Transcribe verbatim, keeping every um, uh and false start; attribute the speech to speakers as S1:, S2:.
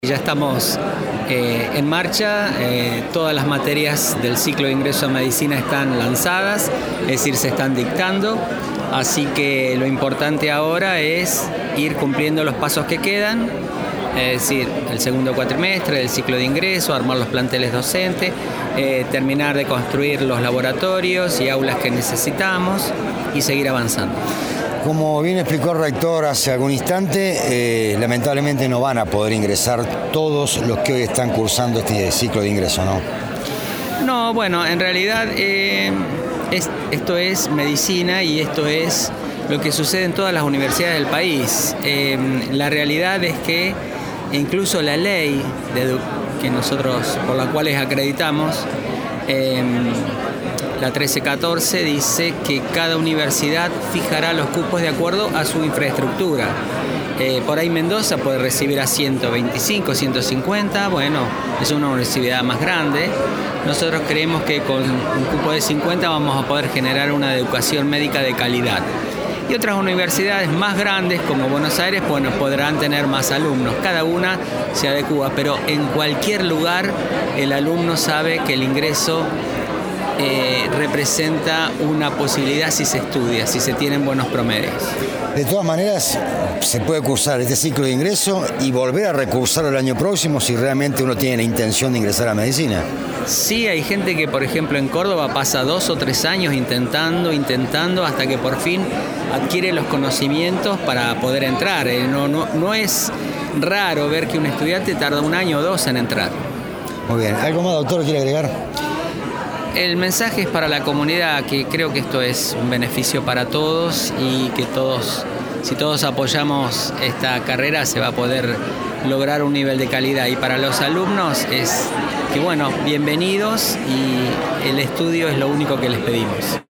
S1: Ya estamos eh, en marcha, eh, todas las materias del ciclo de ingreso a medicina están lanzadas, es decir, se están dictando, así que lo importante ahora es ir cumpliendo los pasos que quedan, es decir, el segundo cuatrimestre del ciclo de ingreso, armar los planteles docentes, eh, terminar de construir los laboratorios y aulas que necesitamos y seguir avanzando.
S2: Como bien explicó el rector hace algún instante, eh, lamentablemente no van a poder ingresar todos los que hoy están cursando este ciclo de ingreso, ¿no?
S1: No, bueno, en realidad eh, es, esto es medicina y esto es lo que sucede en todas las universidades del país. Eh, la realidad es que incluso la ley de, que nosotros por la cual acreditamos, eh, la trece catorce dice que cada universidad fijará los cupos de acuerdo a su infraestructura. Eh, por ahí Mendoza puede recibir a ciento veinticinco, ciento cincuenta, bueno, es una universidad más grande. Nosotros creemos que con un cupo de cincuenta vamos a poder generar una educación médica de calidad. Y otras universidades más grandes como Buenos Aires, bueno, podrán tener más alumnos. Cada una se adecúa, pero en cualquier lugar el alumno sabe que el ingreso Eh, representa una posibilidad si se estudia, si se tienen buenos promedios.
S2: De todas maneras, se puede cursar este ciclo de ingreso y volver a recursar el año próximo si realmente uno tiene la intención de ingresar a medicina.
S1: Sí, hay gente que, por ejemplo, en Córdoba pasa dos o tres años intentando, intentando, hasta que por fin adquiere los conocimientos para poder entrar. Eh, no, no, no es raro ver que un estudiante tarda un año o dos en entrar.
S2: Muy bien. ¿Algo más, doctor, quiere agregar?
S1: El mensaje es para la comunidad, que creo que esto es un beneficio para todos y que todos, si todos apoyamos esta carrera, se va a poder lograr un nivel de calidad. Y para los alumnos es que, bueno, bienvenidos y el estudio es lo único que les pedimos.